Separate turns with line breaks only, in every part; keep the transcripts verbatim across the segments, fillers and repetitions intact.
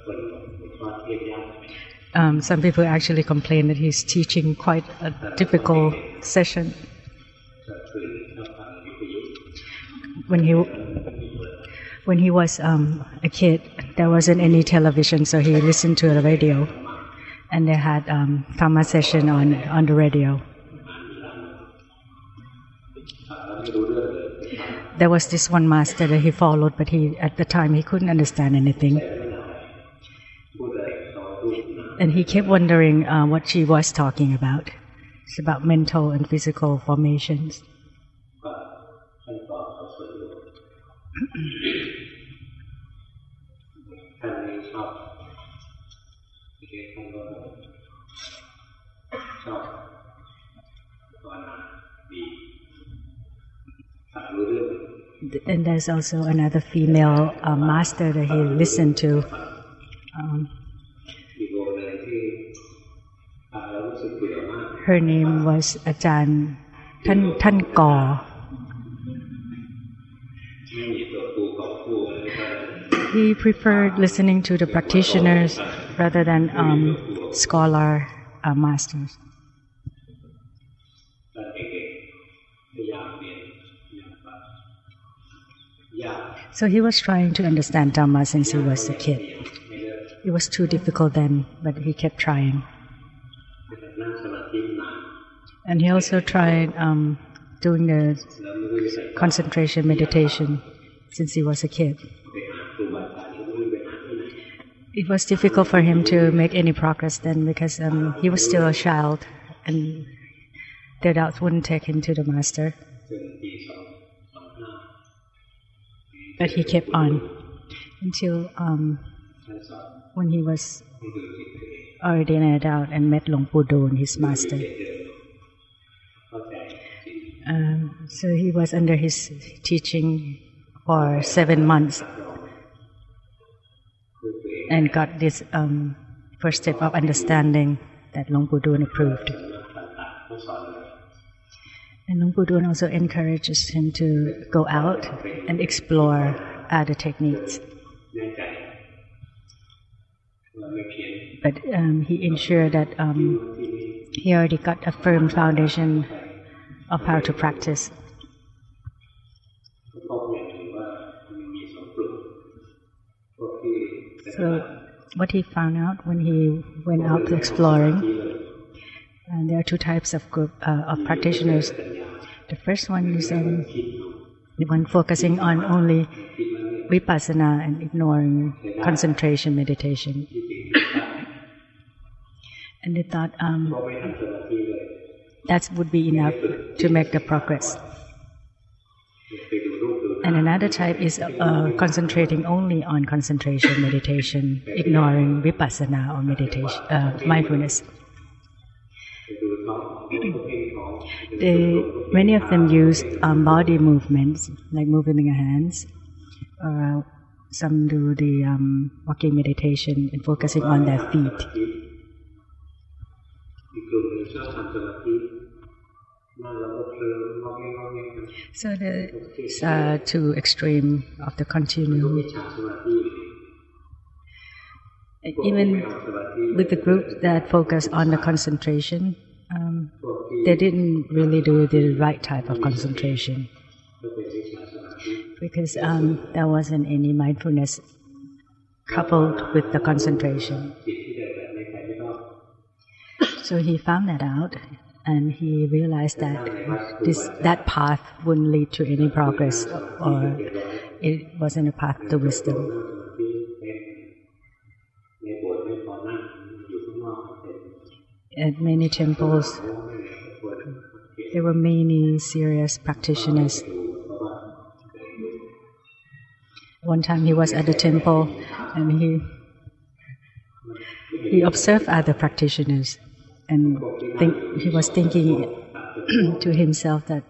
Um, some people actually complain that he's teaching quite a difficult session. When he when he was um, a kid, there wasn't any television, so he listened to the radio, and they had um, Dhamma session on on the radio. There was this one master that he followed, but he at the time he couldn't understand anything. And he kept wondering uh, what she was talking about. It's about mental and physical formations. And there's also another female uh, master that he listened to. Um, her name was Ajahn Tan Tan Kaw. He preferred listening to the practitioners rather than um, scholar uh, masters. So he was trying to understand Dhamma since he was a kid. It was too difficult then, but he kept trying. And he also tried um, doing the concentration meditation since he was a kid. It was difficult for him to make any progress then because um, he was still a child and the adults wouldn't take him to the master. But he kept on until um, when he was already an adult and met Luang Pu Don, his master. Um, so he was under his teaching for seven months and got this um, first step of understanding that Luang Pu Don approved. And Luang Pu Don also encourages him to go out and explore other techniques. But um, he ensured that um, he already got a firm foundation of how to practice. So what he found out when he went out to exploring, and there are two types of group uh, of practitioners. The first one is um, the one focusing on only vipassana and ignoring concentration meditation. And they thought um, that would be enough to make the progress. And another type is uh, concentrating only on concentration meditation, ignoring vipassana or meditation, uh, mindfulness. They, many of them use um, body movements, like moving their hands, or uh, some do the um, walking meditation and focusing on their feet. So there's uh, two extreme of the continuum. Even with the group that focus on the concentration, um, they didn't really do the right type of concentration because um, there wasn't any mindfulness coupled with the concentration. So he found that out, and he realized that this that path wouldn't lead to any progress, or it wasn't a path to wisdom. At many temples, there were many serious practitioners. One time he was at the temple and he he observed other practitioners and think, he was thinking to himself that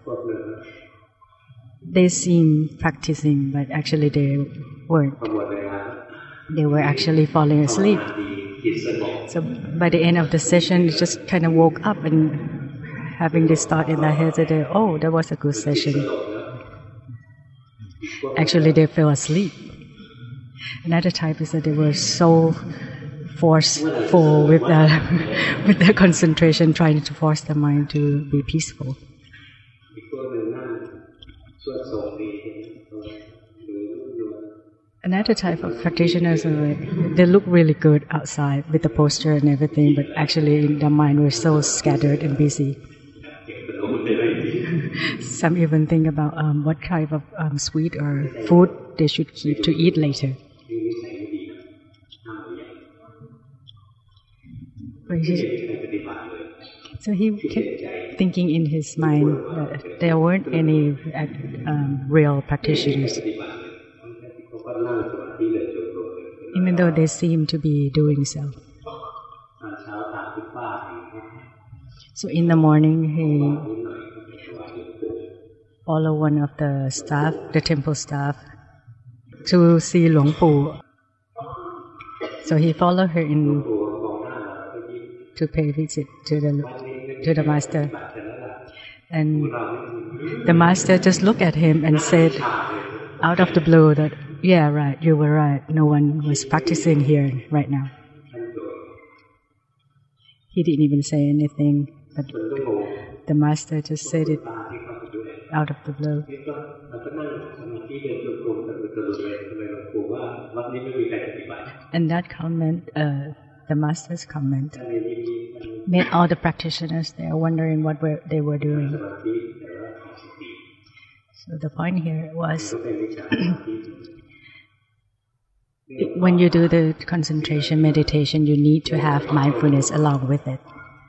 they seem practicing, but actually they weren't. They were actually falling asleep. So by the end of the session, they just kind of woke up and having this thought in their heads that, they, oh, that was a good session. Actually, they fell asleep. Another type is that they were so forceful with their, with their concentration, trying to force the mind to be peaceful. Another type of practitioners, they look really good outside with the posture and everything, but actually in their mind we're so scattered and busy. Some even think about um, what type of um, sweet or food they should keep to eat later. So he kept thinking in his mind that there weren't any um, real practitioners, even though they seem to be doing so. So in the morning, he followed one of the staff, the temple staff, to see Luang Pu. So he followed her in to pay visit to the to the master, and the master just looked at him and said, out of the blue, that yeah, right, you were right. No one was practicing here right now. He didn't even say anything, but the master just said it out of the blue. And that comment, uh, the master's comment, made all the practitioners there wondering what were, they were doing. So the point here was, when you do the concentration meditation, you need to have mindfulness along with it.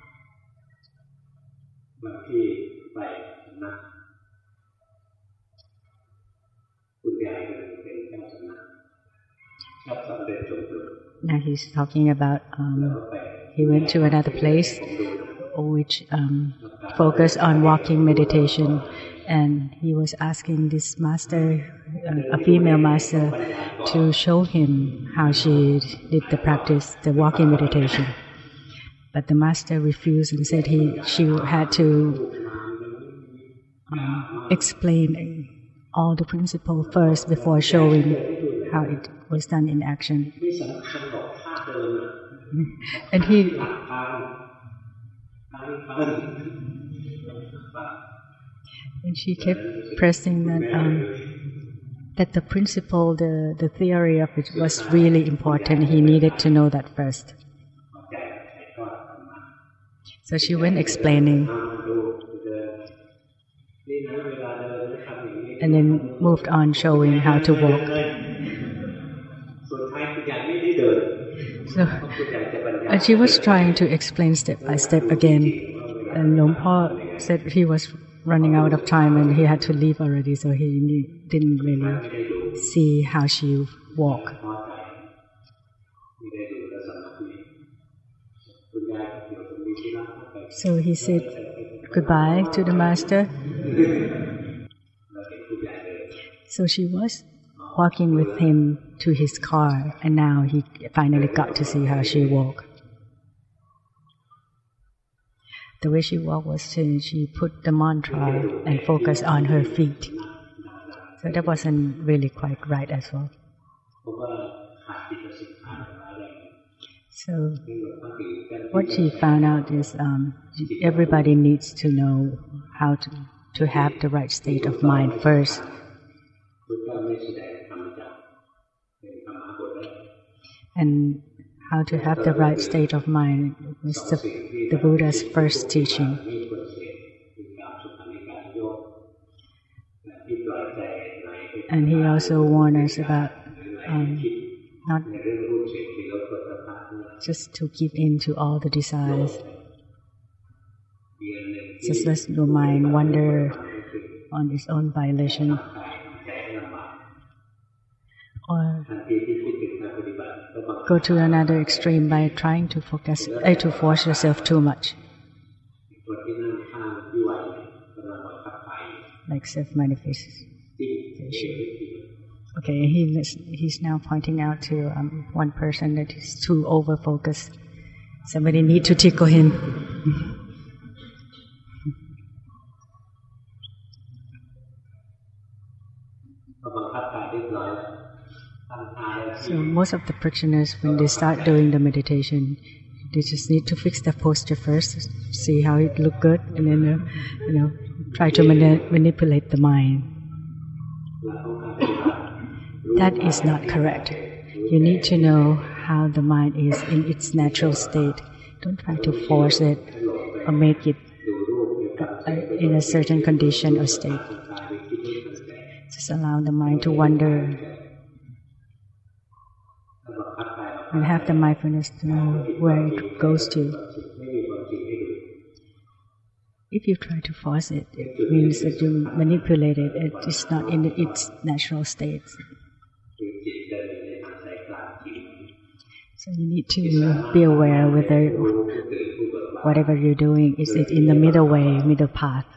Now he's talking about um, he went to another place which um, focused on walking meditation, and he was asking this master, uh, a female master, to show him how she did the practice, the walking meditation. But the master refused and said he she had to um, explain all the principles first before showing how it was done in action. And he and she kept pressing that um, that the principle, the, the theory of it was really important. He needed to know that first. So she went explaining, and then moved on showing how to walk. So, and she was trying to explain step by step again, and Luang Por said he was running out of time and he had to leave already, so he knew, didn't really see how she walked. So he said goodbye to the master. So she was walking with him to his car, and now he finally got to see how she walked. The way she walked was to, she put the mantra and focused on her feet. So that wasn't really quite right as well. So what she found out is um, everybody needs to know how to, to have the right state of mind first. And how to have the right state of mind was the, the Buddha's first teaching. And he also warned us about um, not just to give in to all the desires. Just let your mind wander on its own violation. Or go to another extreme by trying to focus, uh, to force yourself too much, like self-manifestation. Okay, he he's now pointing out to um, one person that is too over-focused. Somebody need to tickle him. So most of the practitioners, when they start doing the meditation, they just need to fix the posture first, see how it look good, and then uh, you know try to mani- manipulate the mind. That is not correct. You need to know how the mind is in its natural state. Don't try to force it or make it uh, in a certain condition or state. Just allow the mind to wander and have the mindfulness to know where it goes to. If you try to force it, it means that you manipulate it. It is not in its natural state. So you need to be aware whether whatever you're doing, is it in the middle way, middle path.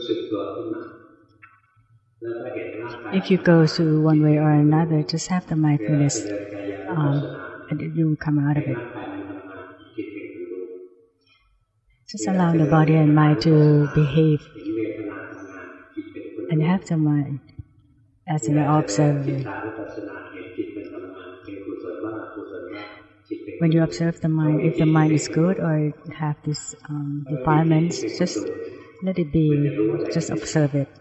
If you go to one way or another, just have the mindfulness um, and you will come out of it. Just allow the body and mind to behave and have the mind as an observer. When you observe the mind, if the mind is good or have these um, defilements, just let it be, just observe it.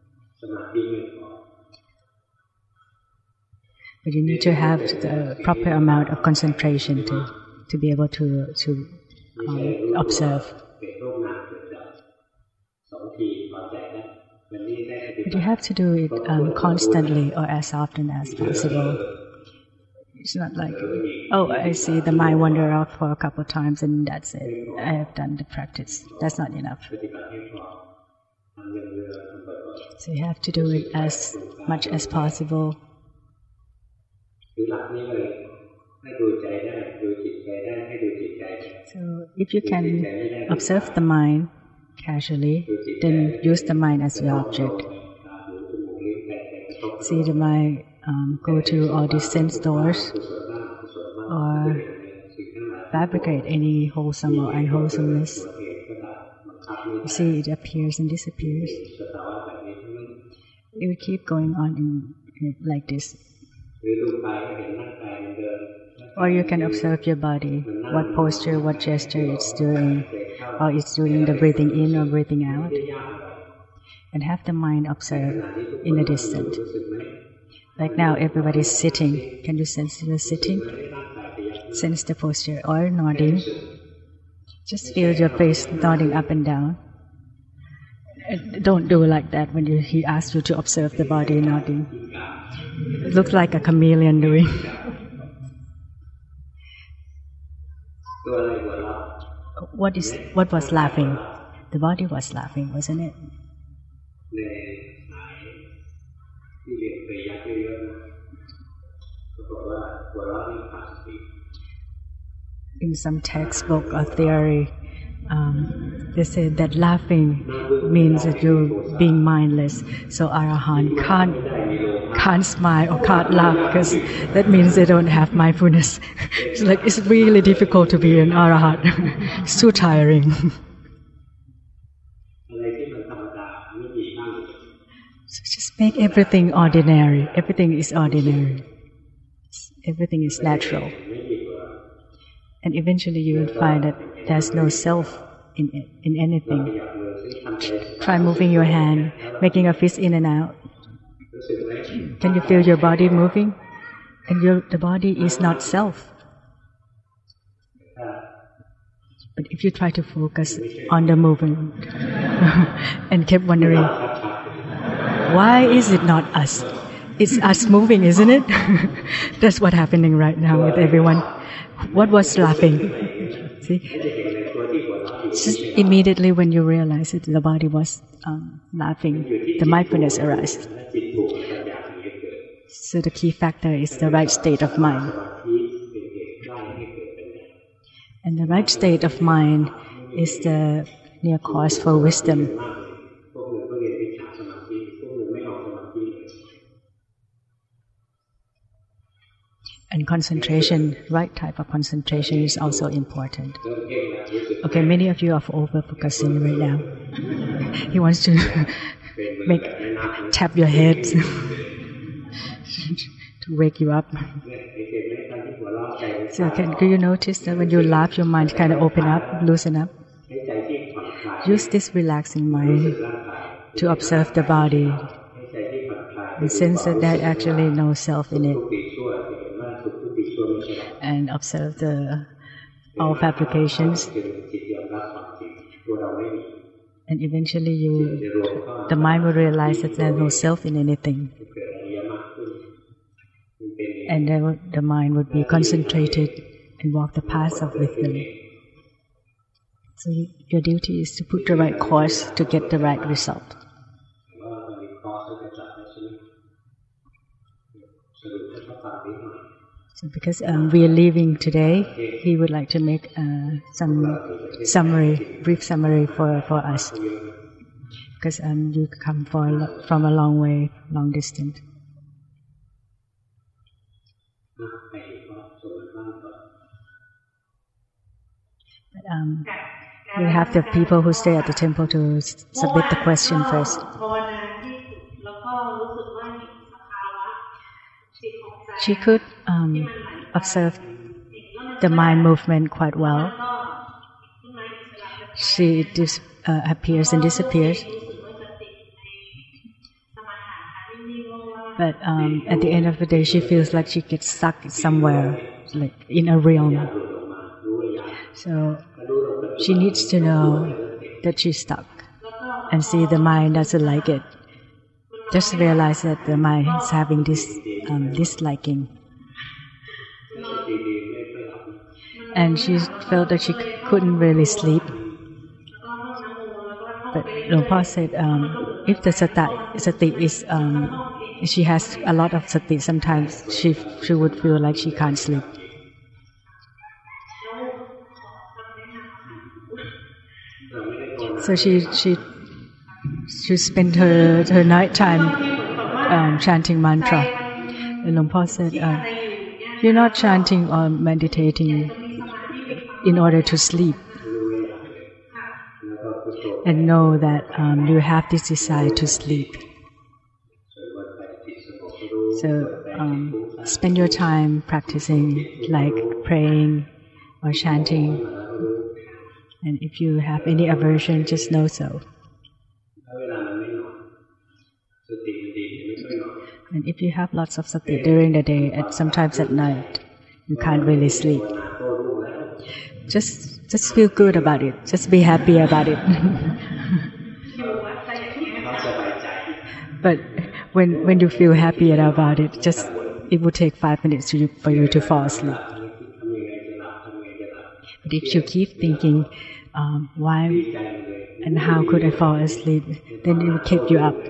But you need to have the proper amount of concentration to, to be able to, to um, observe. But you have to do it um, constantly or as often as possible. It's not like, oh, I see the mind wander off for a couple of times and that's it. I have done the practice. That's not enough. So you have to do it as much as possible. So if you can observe the mind casually, then use the mind as your object. See the mind um, go to all these sense doors or fabricate any wholesome or unwholesomeness. You see it appears and disappears. It will keep going on in, in, like this. Or you can observe your body, what posture, what gesture it's doing, or it's doing the breathing in or breathing out, and have the mind observe in a distance. Like now, everybody's sitting. Can you sense you're sitting? Sense the posture, or nodding. Just feel your face nodding up and down. Don't do like that when you, he asks you to observe the body nodding. It looks like a chameleon doing. What is what was laughing? The body was laughing, wasn't it? In some textbook or theory, um, they say that laughing means that you're being mindless. So Arahant can't can't smile or can't laugh because that means they don't have mindfulness. It's like it's really difficult to be an Arahant. It's too tiring. So just make everything ordinary. Everything is ordinary. Everything is natural. And eventually you will find that there's no self in in anything. Try moving your hand, making a fist in and out. Can you feel your body moving? And your, the body is not self. But if you try to focus on the movement and keep wondering, why is it not us? It's us moving, isn't it? That's what's happening right now with everyone. What was laughing? See? Just immediately when you realize it, the body was um, laughing, the mindfulness arises. So the key factor is the right state of mind. And the right state of mind is the near cause for wisdom. And concentration, right type of concentration is also important. Okay, many of you are over-focusing right now. He wants to make tap your head. to wake you up. So can, can you notice that when you laugh, your mind kind of open up, loosen up? Use this relaxing mind to observe the body and sense that there actually no self in it, and observe the all fabrications. And eventually, you, the mind will realize that there's no self in anything, and then the mind would be concentrated and walk the path of wisdom. So your duty is to put the right course to get the right result. So because um, we are leaving today, he would like to make uh, some summary, brief summary for, for us. Because um, you come for a, from a long way, long distance. But, um, we have the people who stay at the temple to submit the question first. She could um, observe the mind movement quite well. She dis- uh, appears and disappears. But um, at the end of the day, she feels like she gets stuck somewhere, like in a realm. So she needs to know that she's stuck and see the mind doesn't like it. Just realize that the mind is having this um, disliking. And she felt that she c- couldn't really sleep. But Luang Por said, um, if the sati, sati is, um, she has a lot of sati, sometimes she she would feel like she can't sleep. So she she she spent her her night time um, chanting mantra. And Luang Por said, uh, "You're not chanting or meditating in order to sleep, and know that um, you have this desire to sleep. So um, spend your time practicing, like praying or chanting. And if you have any aversion, just know so. And if you have lots of sati during the day, and sometimes at night, you can't really sleep. Just, just feel good about it. Just be happy about it." But when when you feel happy about it, just it will take five minutes to, for you to fall asleep. But if you keep thinking, um, why and how could I fall asleep, then it will keep you up.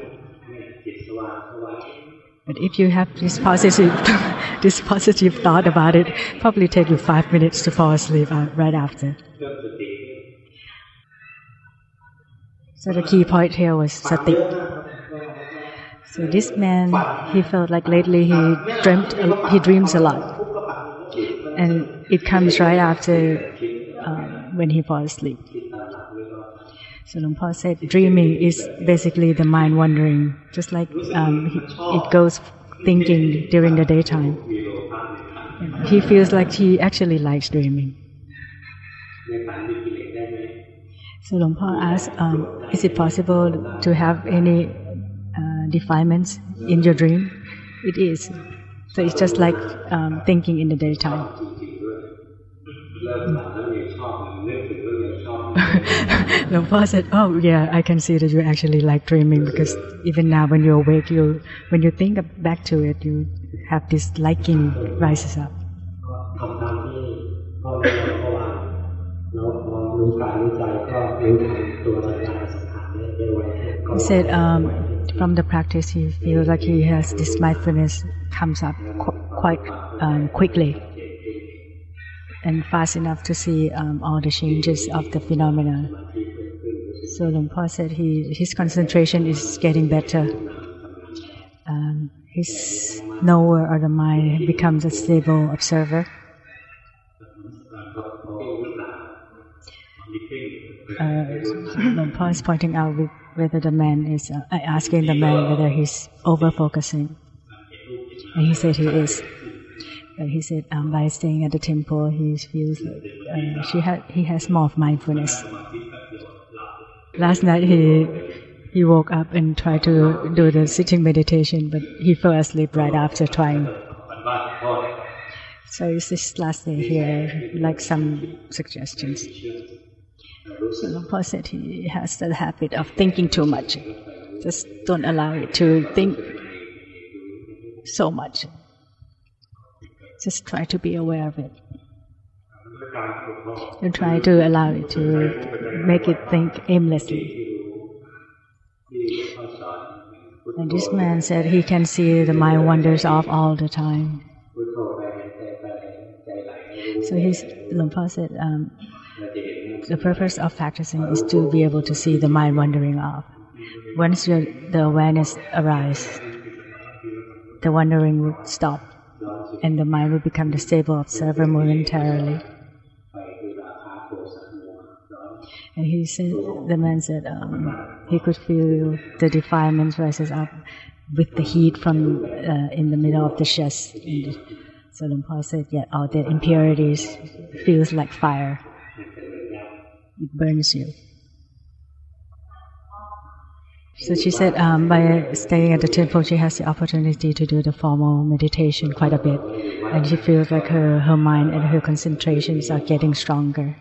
But if you have this positive, this positive thought about it, probably take you five minutes to fall asleep right after. So the key point here was sati. So this man, he felt like lately he dreamt, he dreams a lot, and it comes right after um, when he falls asleep. So Luang Por said, dreaming is basically the mind wandering, just like um, he, it goes thinking during the daytime. He feels like he actually likes dreaming. So Luang Por asked, um, is it possible to have any uh, defilements in your dream? It is. So it's just like um, thinking in the daytime. Luang Por said, "Oh yeah, I can see that you actually like dreaming, because even now when you're awake, you when you think back to it, you have this liking rises up." He said, um, from the practice, he feels like he has this mindfulness comes up qu- quite um, quickly and fast enough to see um, all the changes of the phenomena. So Luang Por said he, his concentration is getting better. Um, his knower of the mind becomes a stable observer. Uh, Luang Por is pointing out whether the man is uh, asking the man whether he's over focusing. And he said he is. But he said um, by staying at the temple, he feels like uh, she ha- he has more of mindfulness. Last night he he woke up and tried to do the sitting meditation, but he fell asleep right after trying. So it's this last day here, like some suggestions. So Luang Por said he has the habit of thinking too much. Just don't allow it to think so much. Just try to be aware of it. And try to allow it to make it think aimlessly. And this man said he can see the mind wanders off all the time. So he's, Luang Por said um, the purpose of practicing is to be able to see the mind wandering off. Once your, the awareness arises, the wandering will stop, and the mind will become the stable observer momentarily. And he said, the man said um, he could feel the defilements rises up with the heat from uh, in the middle of the chest. And so Luang Por said, yeah, all the impurities feels like fire. It burns you. So she said um, by staying at the temple, she has the opportunity to do the formal meditation quite a bit. And she feels like her, her mind and her concentrations are getting stronger.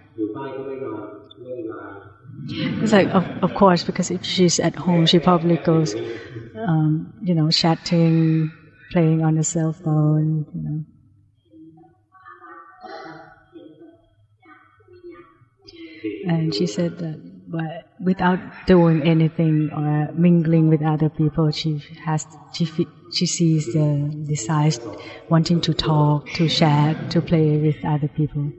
It's like, of, of course, because if she's at home, she probably goes, um, you know, chatting, playing on the cell phone, you know. And she said that but without doing anything or mingling with other people, she has she she sees the desire, wanting to talk, to chat, to play with other people.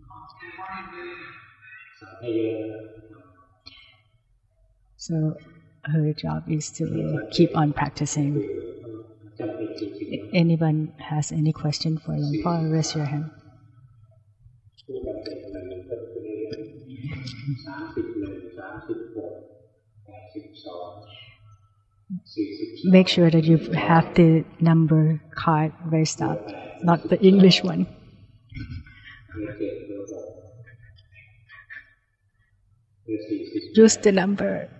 So her job is to keep on practicing. If anyone has any question for Luang Por, raise your hand. Make sure that you have the number card raised up, not the English one. Use the number.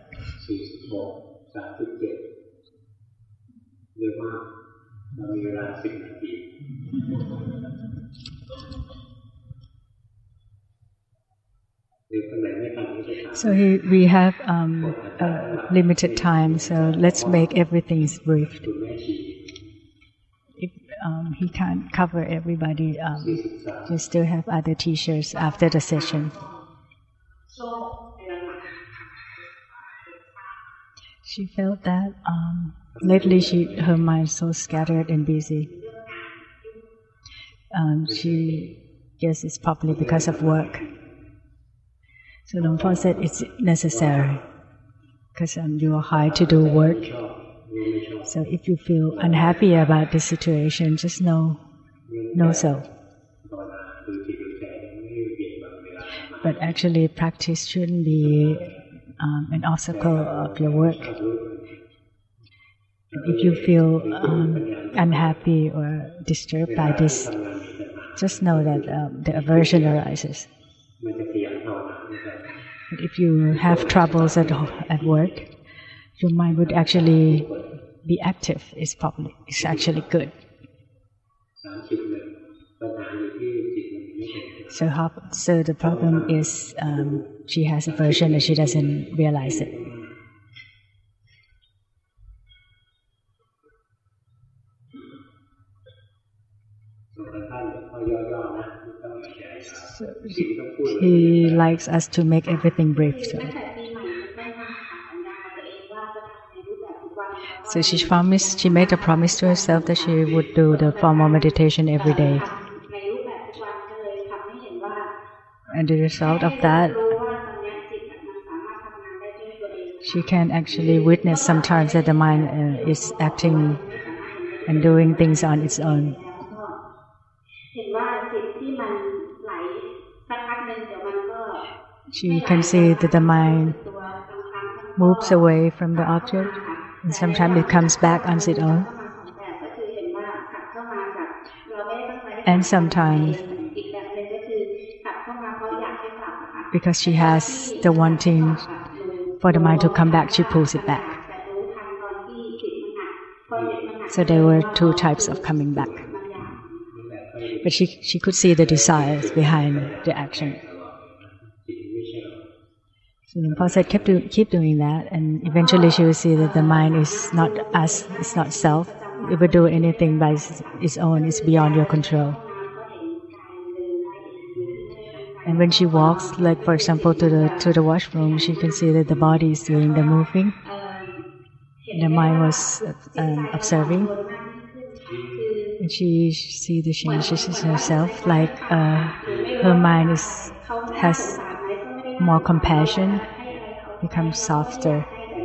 So he, we have um, uh, limited time, so let's make everything brief. If um, he can't cover everybody, um, you still have other teachers after the session. She felt that um, lately she, her mind is so scattered and busy. Um, she guess it's probably because of work. So Luang Por said it's necessary because um, you are hired to do work. So if you feel unhappy about the situation, just know, know so. But actually, practice shouldn't be um, an obstacle of your work. If you feel um, unhappy or disturbed by this, just know that um, the aversion arises. But if you have troubles at at work, your mind would actually be active. It's probably it's actually good. So how, so the problem is um, she has aversion and she doesn't realize it. So he, he likes us to make everything brief. So, so she promised. She made a promise to herself that she would do the formal meditation every day. And the result of that, she can actually witness sometimes that the mind uh, is acting and doing things on its own. She can see that the mind moves away from the object, and sometimes it comes back on its own. And sometimes because she has the wanting for the mind to come back, she pulls it back. So there were two types of coming back. But she she could see the desires behind the action. So Luang Por said, keep, do, keep doing that, and eventually she will see that the mind is not us, it's not self. It will do anything by its own, it's beyond your control. And when she walks, like for example to the to the washroom, she can see that the body is doing the moving. The mind was um, observing. And she see the changes in herself, like uh, her mind is has more compassion, becomes softer,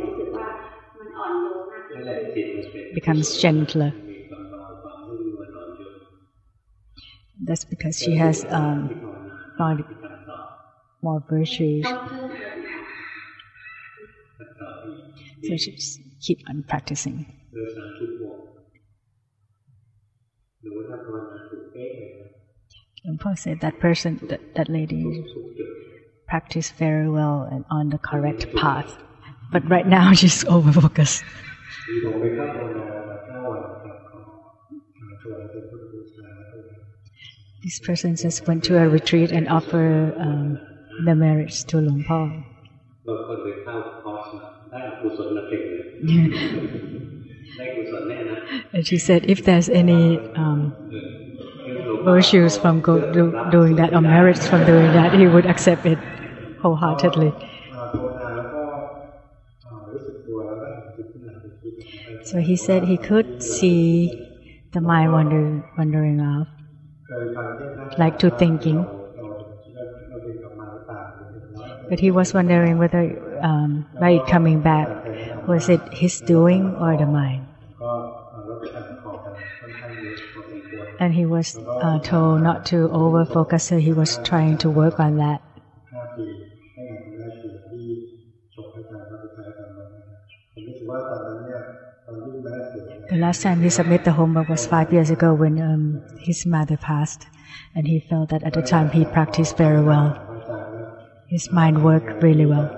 becomes gentler. That's because she has um, found more virtues. So she just keep on practicing. Luang Por said that person, that, that lady, practiced very well and on the correct path. But right now she's over-focused. This person just went to a retreat and offered um, the marriage to Luang Por. And she said, if there's any um, virtues from go, do, doing that or merits from doing that, he would accept it wholeheartedly. So he said he could see the mind wander, wandering off, like to thinking. But he was wondering whether um, by it coming back, was it his doing or the mind? And he was uh, told not to over-focus, so he was trying to work on that. The last time he submitted the homework was five years ago when um, his mother passed, and he felt that at the time he practiced very well. His mind worked really well.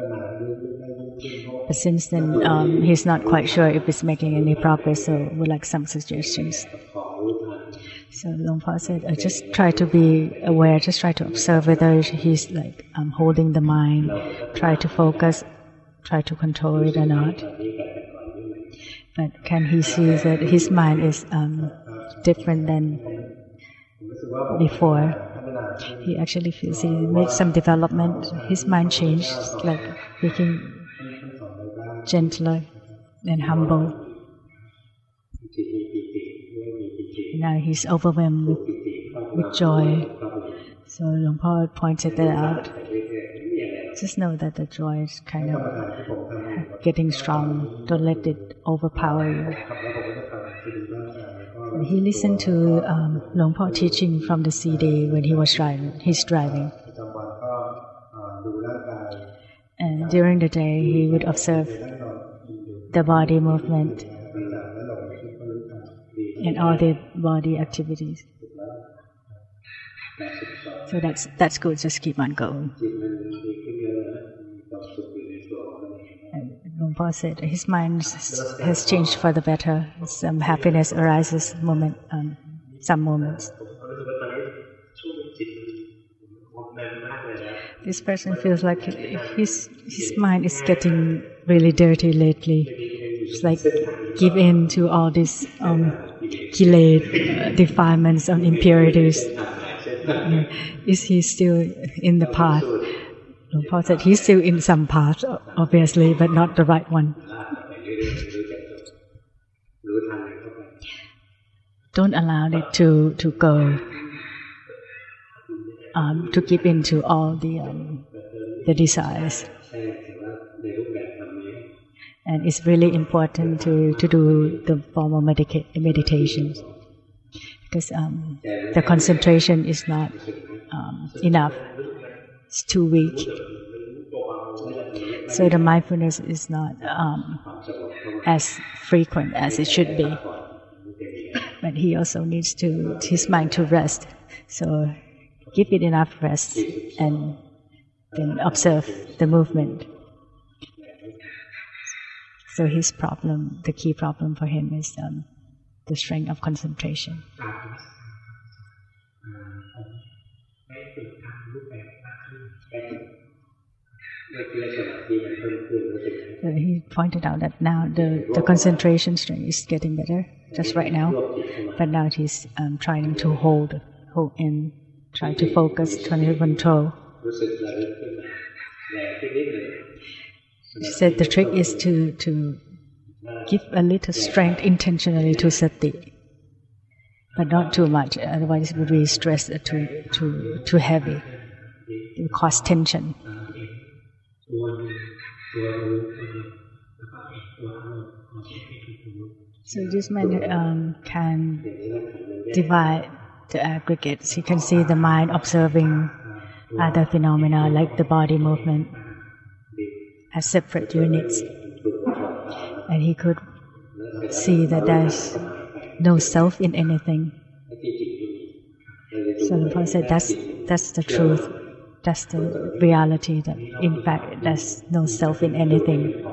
But since then, um, he's not quite sure if it's making any progress, so would like some suggestions. So Luang Por said, uh, just try to be aware, just try to observe whether he's like um, holding the mind, try to focus, try to control it or not. But can he see that his mind is um, different than before? He actually feels he made some development. His mind changed, like became gentler and humble. Now he's overwhelmed with, with joy. So Luang Por pointed that out. Just know that the joy is kind of getting strong. Don't let it overpower you. And he listened to um, Luang Por teaching from the C D when he was driving. He's driving. And during the day, he would observe the body movement and all the body activities. So that's that's good. Just keep on going. And Luang Por said his mind has changed for the better. Some happiness arises moment, um, some moments. This person feels like his his mind is getting really dirty lately. It's like give in to all these um, kiled uh, defilements and impurities. Yeah. Is he still in the path? Luang Por said he's still in some path, obviously, but not the right one. Don't allow it to, to go, um, to give in to all the, um, the desires. And it's really important to, to do the formal medica- meditations. Because um, the concentration is not um, enough. It's too weak. So the mindfulness is not um, as frequent as it should be. But but he also needs to his mind to rest. So give it enough rest and then observe the movement. So his problem, the key problem for him is um, the strength of concentration. So he pointed out that now the, the concentration strength is getting better, just right now. But now he's um, trying to hold, hold in, try to focus, trying to control. She said the trick is to, to give a little strength intentionally to sati, but not too much, otherwise it would be stress too, too, too heavy. It would cause tension. So this man um, can divide the aggregates. He can see the mind observing other phenomena like the body movement as separate units. And he could see that there's no self in anything. So the Prophet said that's, that's the truth. That's the reality, that in fact there's no self in anything.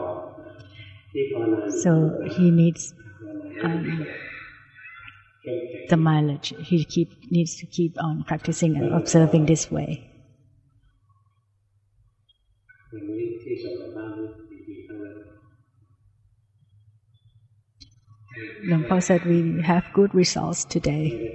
So he needs um, the mileage. He keep, needs to keep on practicing and observing this way. Luang Por said we have good results today.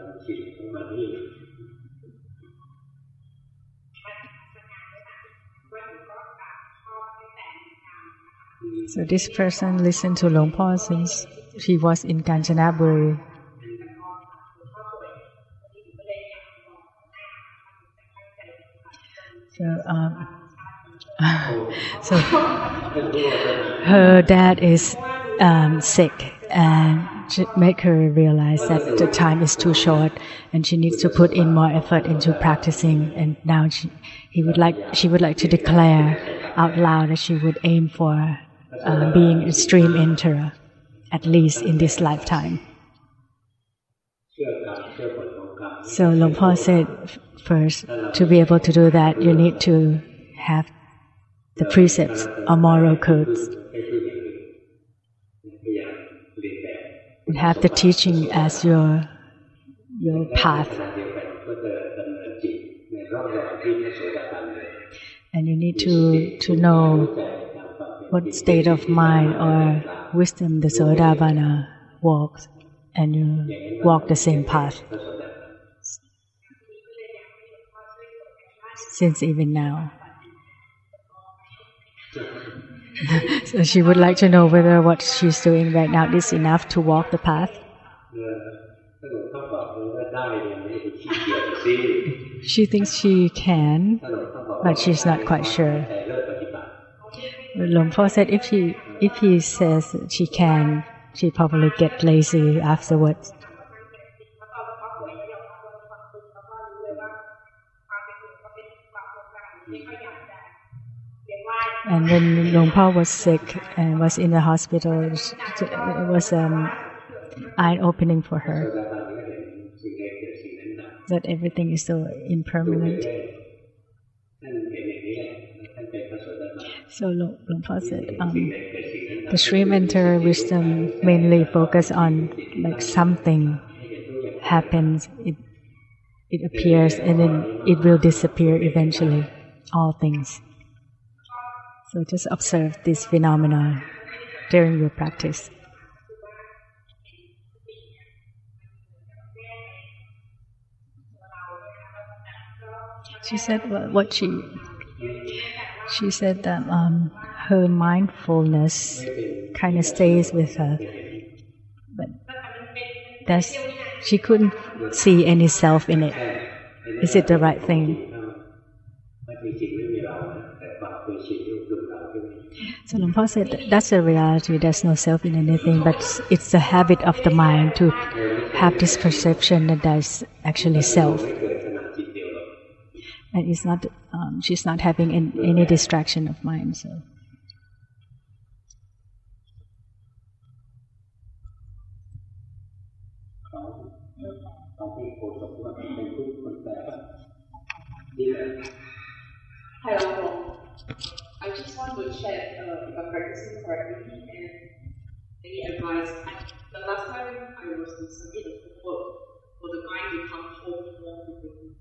So this person listened to Luang Por since he was in Kanchanaburi. So, um, so her dad is um, sick, and she make her realize that the time is too short, and she needs to put in more effort into practicing. And now she, he would like, she would like to declare out loud that she would aim for uh, being a stream enterer, at least in this lifetime. So Luang Por said, first, to be able to do that, you need to have the precepts or moral codes, and have the teaching as your your path. And you need to to know what state of mind or wisdom the Sodapana walks, and you walk the same path. Since even now. So she would like to know whether what she's doing right now is enough to walk the path. She thinks she can, but she's not quite sure. Luang Por said if she, if he says she can, she probably get lazy afterwards. And when Luang Por was sick and was in the hospital, it was um, eye-opening for her that everything is so impermanent. So Luang Por said, um, the stream enterer wisdom mainly focus on like something happens, it it appears, and then it will disappear eventually. All things. So just observe this phenomena during your practice. She said what she she said that um, her mindfulness kind of stays with her, but that's, she couldn't see any self in it. Is it the right thing? So Luang Por said that's a reality, there's no self in anything, but it's the habit of the mind to have this perception that there's actually self. And it's not, um, she's not having in, any distraction of mind. So.
Hi, Uncle. I just want to check uh, if I'm practicing correctly and any advice. I, the last time I was to submit a homework for the mind to come home more frequently.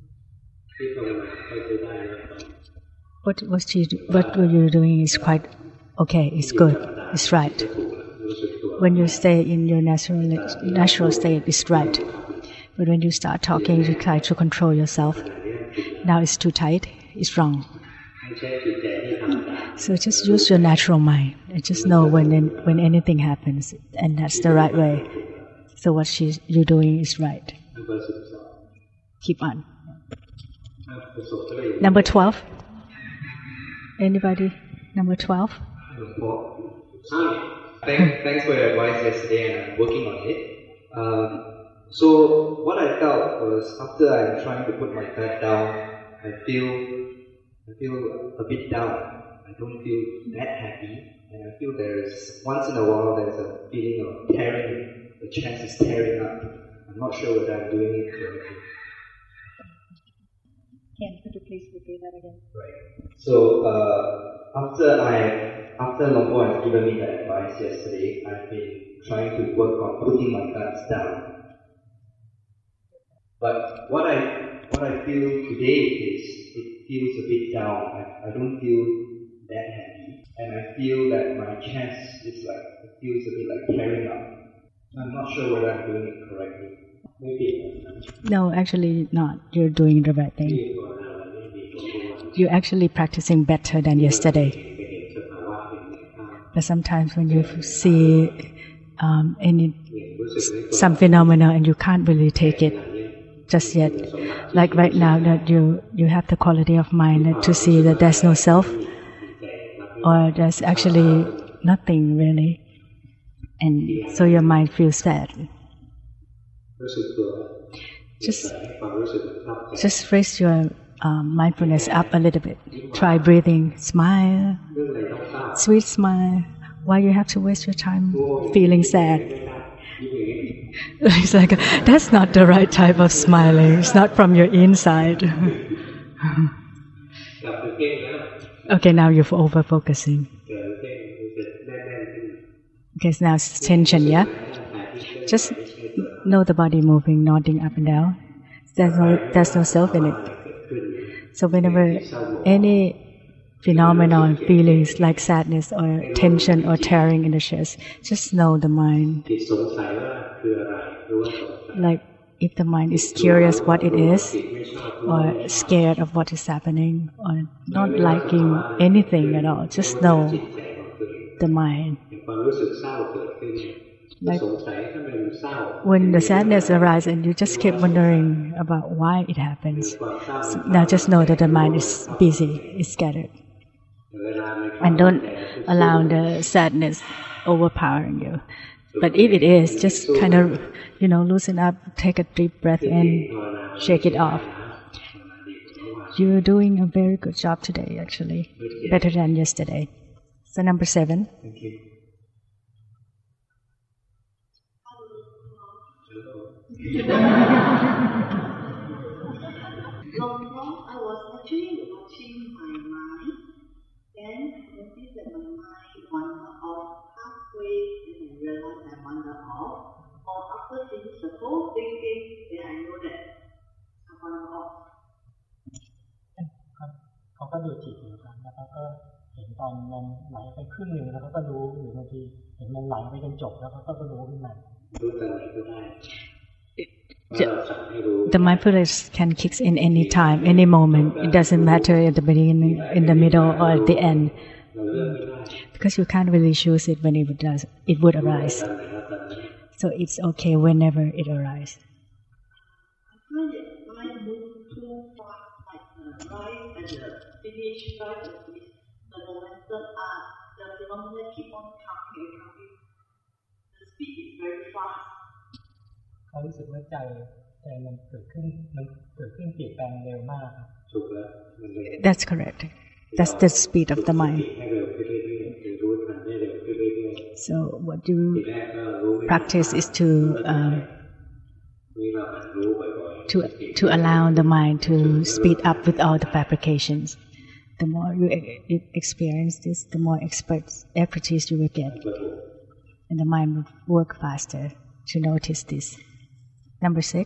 What was you what you're doing is quite okay. It's good. It's right. When you stay in your natural natural state, it's right. But when you start talking, you try to control yourself. Now it's too tight. It's wrong. So just use your natural mind and just know when when anything happens, and that's the right way. So what she's you're doing is right. Keep on. Number twelve. Anybody? Number twelve.
Thanks, thanks for your advice yesterday, and I'm working on it. Um, so what I felt was after I'm trying to put my guard down, I feel I feel a bit down. I don't feel that happy, and I feel there's once in a while there's a feeling of tearing. The chest is tearing up. I'm not sure whether I'm doing it correctly.
Ken, could you please repeat that again?
Right. So uh, after I after Longpo has given me that advice yesterday, I've been trying to work on putting my guards down. But what I what I feel today is it feels a bit down. I, I don't feel that happy, and I feel that my chest is like it feels a bit like tearing up. I'm not sure whether I'm doing it correctly. Maybe.
No, actually not. You're doing the right thing. You're actually practicing better than yesterday. But sometimes when you see um, any some phenomena and you can't really take it just yet, like right now that you you have the quality of mind to see that there's no self, or there's actually nothing really, and so your mind feels sad. Just, just raise your um, mindfulness up a little bit. Try breathing, smile, sweet smile. Why you have to waste your time feeling sad? It's like, that's not the right type of smiling. It's not from your inside. Okay, now you're over-focusing. Okay, so now it's tension, yeah? Just know the body moving, nodding up and down. There's no, there's no self in it. So whenever any phenomenon, feelings like sadness or tension or tearing in the chest, just know the mind. Like if the mind is curious what it is, or scared of what is happening, or not liking anything at all, just know the mind. Like when the sadness arises and you just keep wondering about why it happens, so now just know that the mind is busy, is scattered. And don't allow the sadness overpowering you. But if it is, just kind of, you know, loosen up, take a deep breath in, shake it off. You're doing a very good job today, actually. Better than yesterday. So number seven.
Thank you.
Long long, I was actually watching my mind, then I noticed that my mind wandered off halfway, then I realized I wandered off. Or after finished the whole thinking, then I know that I wandered off.
เขาก็ดูจิตอยู่ครับแล้วเขาก็เห็นตอนมันไหลไปครึ่งหนึ่งแล้วเขาก็รู้หรือบางทีเห็นมันไหลไปจนจบแล้วเขาก็รู้ขึ้นมา
The mindfulness can kick in any time, any moment. It doesn't matter at the beginning, in the middle, or at the end, because you can't really choose it when it does. It would arise, so it's okay whenever it arises.
I find that I move too fast, like the rise and the finish, rise and finish. The momentum, uh, the phenomena keep on coming and coming. The speed is very fast.
เขารู้สึกว่าใจใจมันเกิดขึ้นมันเกิดขึ้นเปลี่ยนแปลงเร็วมากครับ
That's correct. That's the speed of the mind. So what you practice is to um, to to allow the mind to speed up with all the fabrications. The more you e- experience this, the more experts expertise you will get, and the mind will work faster to notice this. Number six.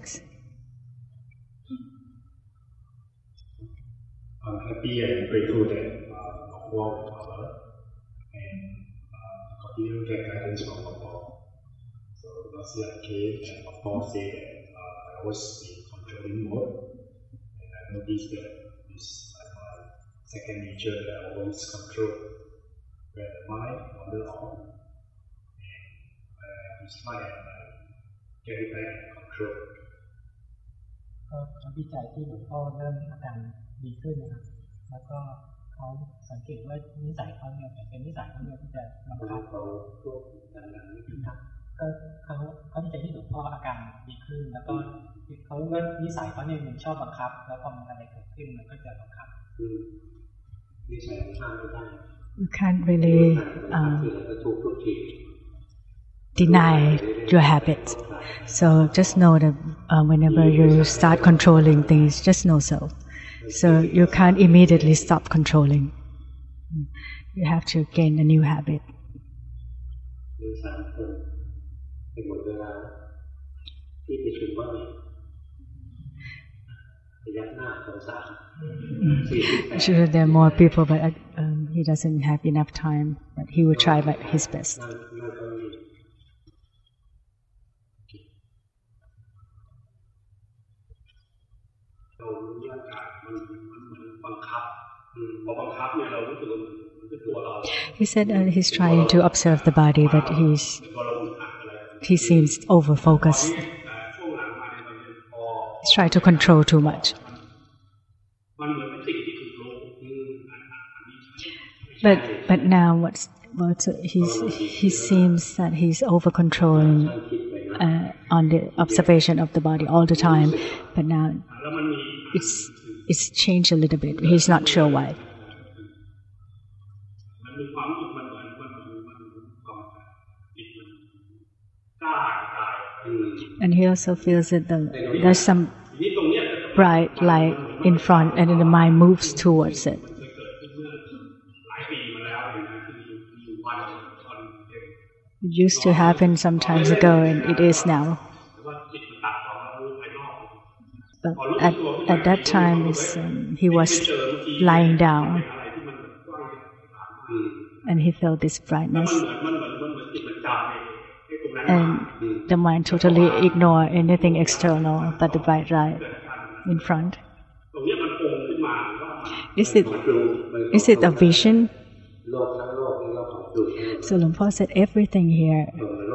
I'm happy and grateful that uh, Lord power and uh, continue get guidance from Lord. So last year I came and Lord said that uh, I was in controlling mode, and I noticed that it's like my second nature that I always control, where the mind wander on, and I decide and I get it back in control.
ก็เขาดีใจที่หลวงพ่อเริ่มอาการดีขึ้นนะครับแล้วก็เขาสังเกตว่านิสัยเขาเนี่ยเป็นนิสัยเขาเนี่ยที่จะบังคับเขาพวกต่างๆนี่ครับก็เขาเขาดีใจที่หลวงพ่ออาการดีขึ้นแล้วก็เขาว่านิสัยเขาเนี่ยมันชอบบังคับแล้วพอมันอะไรเกิดขึ้นมันก็จะบังคับนิสัยห้ามไม่ได้
You can't really um, deny your habits. So just know that uh, whenever you start controlling things, just know so. So you can't immediately stop controlling. You have to gain a new habit. Mm. Sure, there are more people, but um, he doesn't have enough time. But he will try his best. He said uh, he's trying to observe the body, but he's he seems over-focused. He's trying to control too much. But but now what's what's he's he seems that he's over-controlling uh, on the observation of the body all the time. But now it's it's changed a little bit. He's not sure why. And he also feels that the, there's some bright light in front, and then the mind moves towards it. It used to happen some times ago, and it is now. But at, at that time, um, he was lying down, and he felt this brightness. And the mind totally ignored anything external but the bright light in front. Is it is it a vision? So Luang Por said everything here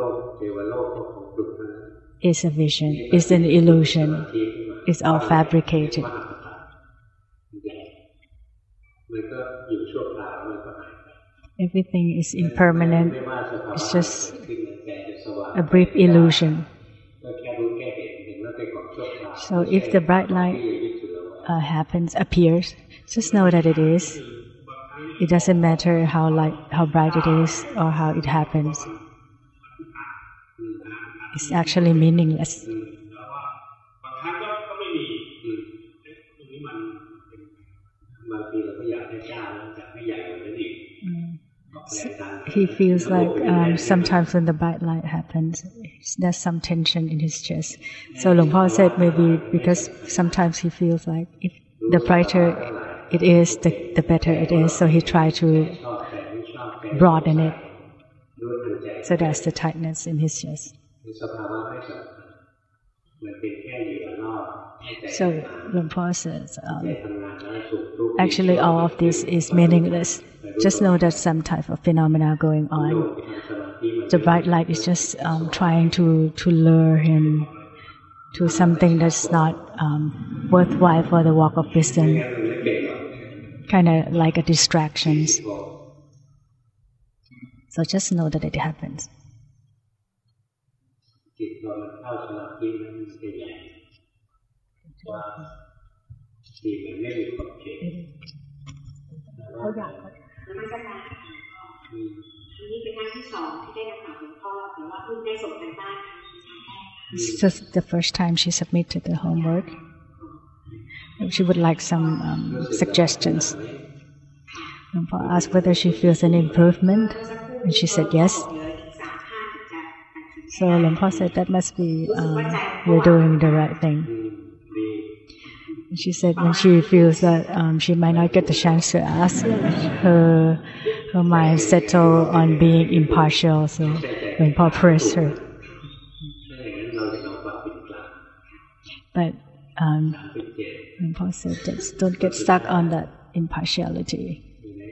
is a vision, is an illusion, is all fabricated. Everything is impermanent. It's just a brief illusion. So if the bright light uh, happens, appears, just know that it is. It doesn't matter how light, how bright it is or how it happens. It's actually meaningless. He feels like um, sometimes when the bright light happens, there's some tension in his chest. So Luang Por said maybe because sometimes he feels like if the brighter it is, the, the better it is. So he tried to broaden it. So that's the tightness in his chest. So Luang Por says, um, actually all of this is meaningless. Just know there's some type of phenomena going on. The bright light is just um, trying to, to lure him to something that's not um, worthwhile for the walk of wisdom. Kind of like a distraction. So just know that it happens. Mm-hmm.
นมัสการค่ะอันนี้เป็นครั้งที่สองที่ได้มาถามหลวงพ่อแต่ว่าเพิ่งได้ส่งกันบ้านครั้งนี้ครั้งแรก
It's just the first time she submitted the homework. She would like some um, suggestions. Lumpur asked whether she feels an improvement, and she said yes. So Lumpur said that must be um, you're doing the right thing. And she said when she feels that um, she might not get the chance to ask, her her mind settle on being impartial. So Lumpur praised her. But um, Lumpur said just don't get stuck on that impartiality.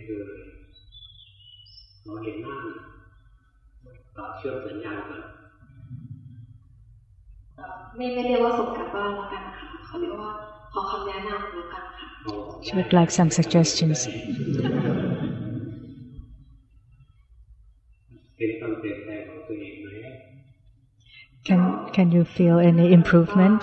ไม่ไม่เรียกว่าส่งการบ้านแล้วกันค่ะเขาเรียกว่าขอคำแนะนำแล้วกันค่ะ
She would like some suggestions. Can can you feel any improvement?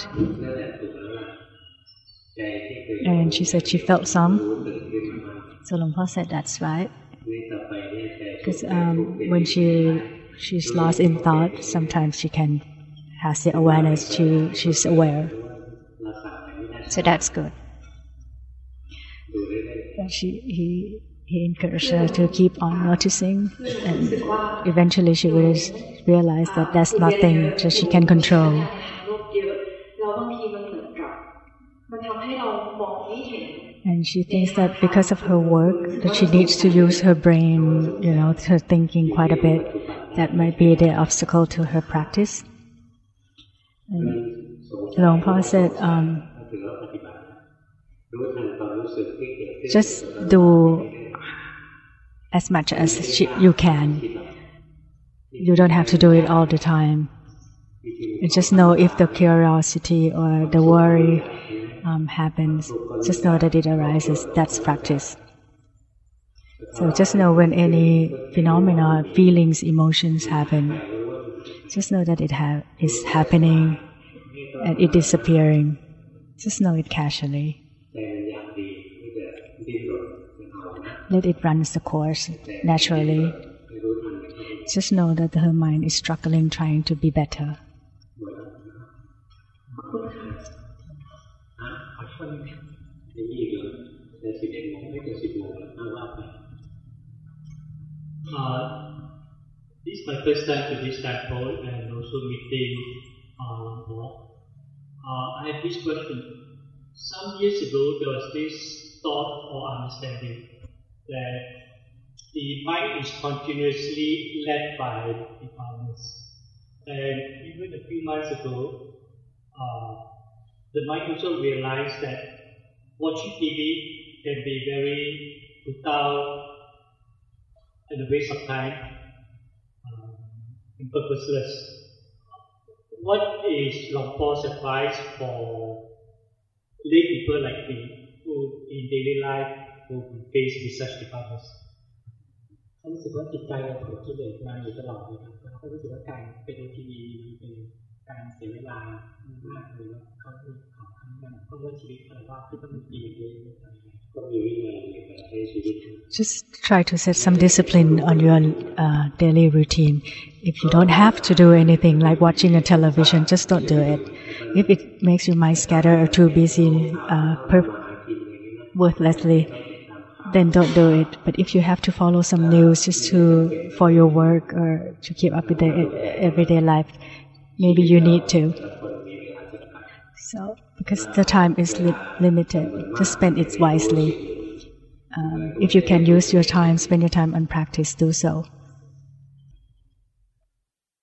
And she said she felt some. So Lumpur said that's right. Because um, when she she's lost in thought, sometimes she can has the awareness. She she's aware. So that's good. And she he he encouraged her to keep on noticing, and eventually she will realize that that's nothing that she can control. And she thinks that because of her work, that she needs to use her brain, you know, her thinking quite a bit. That might be the obstacle to her practice. And Lumpur said, um, just do as much as she, you can. You don't have to do it all the time. You just know if the curiosity or the worry um, happens. Just know that it arises. That's practice. So just know when any phenomena, feelings, emotions happen. Just know that it ha- is happening and it disappearing. Just know it casually. Let it run the course naturally. Just know that her mind is struggling, trying to be better.
Uh, this is my first time to this temple and also meeting uh, Bob. Uh, I have this question. Some years ago, there was this thought or understanding that the mind is continuously led by the awareness. And even a few months ago, uh, the mind also realized that watching T V can be very brutal and a waste of time um, and purposeless. What is Lumpur's advice for lay people like me who in daily life who face with such defilements?
เขารู้สึกว่าจิตใจเราถูกกิเลสมาอยู่ตลอดเลยครับแล้วเขารู้สึกว่าการไปดูทีวีเป็นการเสียเวลามากเลยแล้วเขาขอคำแนะนำเพราะว่าชีวิตเราว่าที่ต้องมีเยอะๆ
Just try to set some discipline on your uh, daily routine. If you don't have to do anything like watching a television, just don't do it. If it makes your mind scattered or too busy uh, per- worthlessly, then don't do it. But if you have to follow some news just to for your work or to keep up with the everyday life, maybe you need to. So, because the time is li- limited, just spend it wisely. Um, if you can use your time, spend your time on practice, do so.